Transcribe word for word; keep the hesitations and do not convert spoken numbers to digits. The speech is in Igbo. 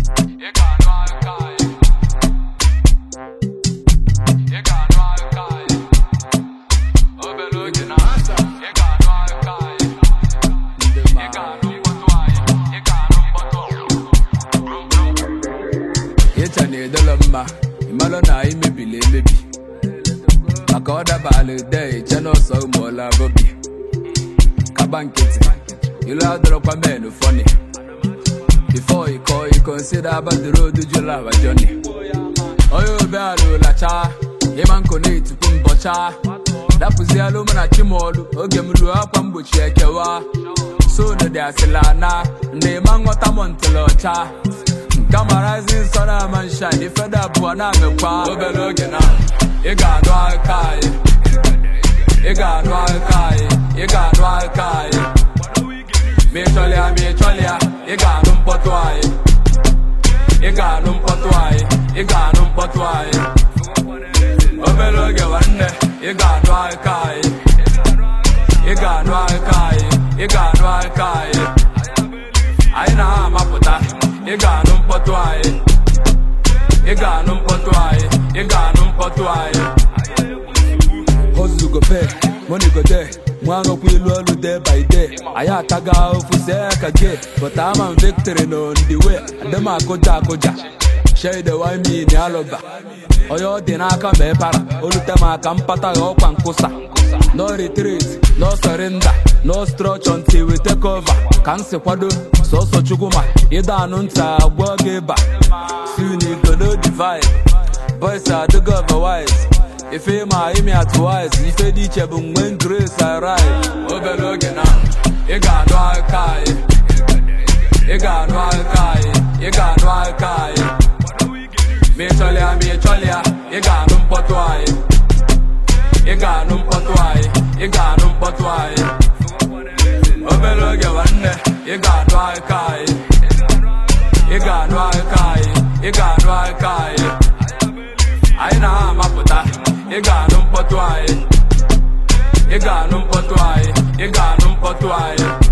Imalo na imebile emebi maka ọ dabala day channel so mola bobi kaba nkịtị ilu adọrọkwa men funny before you call you consider about the road you love a journey oyo be alu lacha ịma connect tupu mbọcha dapụzi alụ mana chimolu oge m ruo akwa mgbochi ekewa so no dị asịla na ndị ma nghọta m ntụlọcha Kamarazin sana man shine if da buana me kwa obele oge na ị ga-anụ aka anyị ị ga-anụ aka anyị ị ga-anụ aka anyị me cholia me cholia ị ga-anụ mkpọtụ anyị ị ga-anụ mkpọtụ anyị ị ga-anụ mkpọtụ anyị obele oge nwanne ị ga-anụ aka anyị ị ga-anụ aka anyị ị ga-anụ aka anyị anyị na-amapụta ị ga-anụ mkpọtụ anyị ị ga-anụ mkpọtụ anyị ị ga-anụ mkpọtụ anyị hustle go pay money go there mwanokwu ilu olu day by day anyị ataga ofu see ka gay but I'm on victory no on the way adem akụja akụja shade the wine me ni aloba oyo dị n'aka ma ịpara olute m aka mpata ya ọkwa nkwụsa no retreat no surrender no stretch until we take over ka m si kwado sọsọ chukwu ma ịda anụ ntị agwọ gị ịba soon you go know the vibe boys adịgo otherwise ife ma imi at wise ife dị iche bụ mgbe grace arrive obere oge na ị ga-anụ aka anyị ị ga-anụ aka anyị ị ga-anụ aka anyị ma ị chọlịa ma ị chọlịa ị ga-anụ mkpọtụ anyị ị ga-anụ mkpọtụ anyị ị ga-anụ mkpọtụ anyị obere oge nwanne ị ga-anụ aka anyị ị ga-anụ aka anyị ị ga-anụ aka anyị anyị na-amapụta ị ga-anụ mkpọtụ anyị ị ga-anụ mkpọtụ anyị ị ga-anụ mkpọtụ anyị